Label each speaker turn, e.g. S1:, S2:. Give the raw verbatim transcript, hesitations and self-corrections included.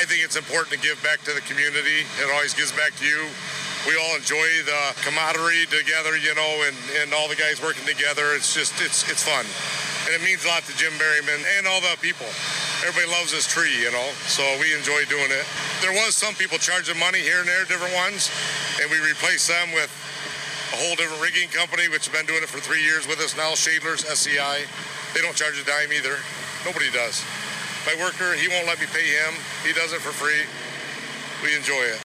S1: I think it's important to give back to the community. It always gives back to you. We all enjoy the camaraderie together, you know, and, and all the guys working together. It's just, it's it's fun. And it means a lot to Jim Berryman and all the people. Everybody loves this tree, you know, so we enjoy doing it. There was some people charging money here and there, different ones, and we replaced them with a whole different rigging company, which has been doing it for three years with us now, Shadler's, S C I. They don't charge a dime either. Nobody does. My worker, he won't let me pay him. He does it for free. We enjoy it.